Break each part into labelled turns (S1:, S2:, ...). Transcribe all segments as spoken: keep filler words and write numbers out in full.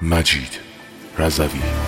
S1: مجید رضوی.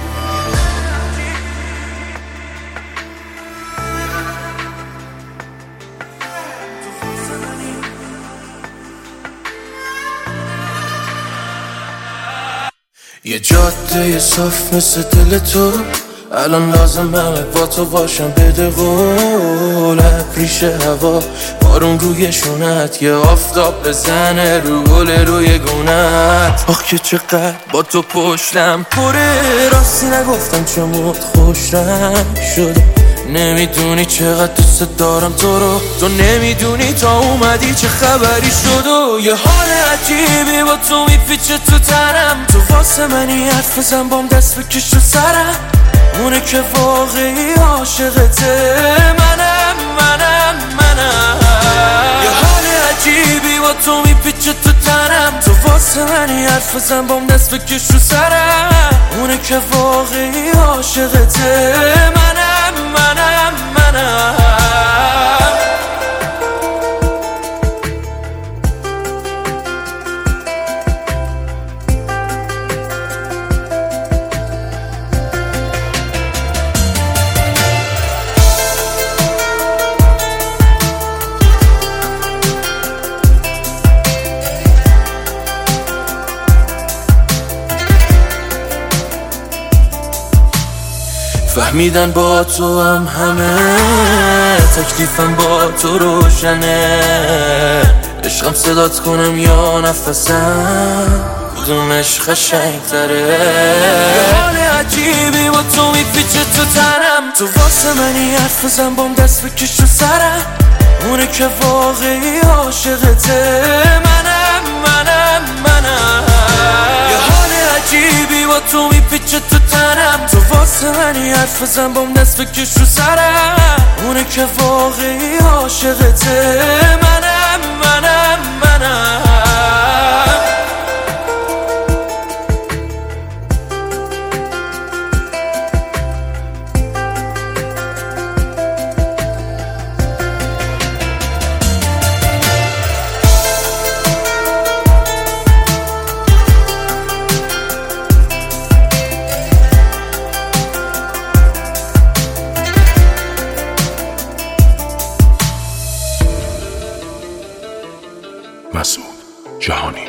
S2: یه جاده صاف مثل دل تو، الان لازمه با تو باشم. بده قول ریش هوا، بارون روی شونت، یه آفتاب بزنه رو گل روی گونت. آخ که چقدر با تو پشتم پره، راستی نگفتم چموت خوشم شده. نمیدونی چقدر دوست دارم تو رو، تو نمیدونی تا اومدی چه خبری شد. و یه حال عجیبی با تو میپیچه تو تنم، تو واسه منی حرف بزن بام دست بکش رو سرم. اونه که واقعی عاشقته، منم منم منم. یه حال عجیبی با تو میپیچه تو تنم، تو واسه منی حرف بزن بام دست بکش رو سرم. اونه که واقعی عاشقته، منم منم منم. فهمیدن با تو هم همه، تکلیفم با تو روشنه. عشقم صدات کنم یا نفسم، کدومش قشنگ تره. یه حال عجیبی با تو میپیچه تو تنم، تو واسه منی حرف بزن بام دست بکش رو سرم. اونه که واقعی عاشقته، منم منم منم. یه حال عجیبی با تو میپیچه تو تنم، تو واسه منی حرف بزن بام دست بکش رو سرم. اونه که واقعی عاشقته، منم منم منم.
S1: مسعود جهانی.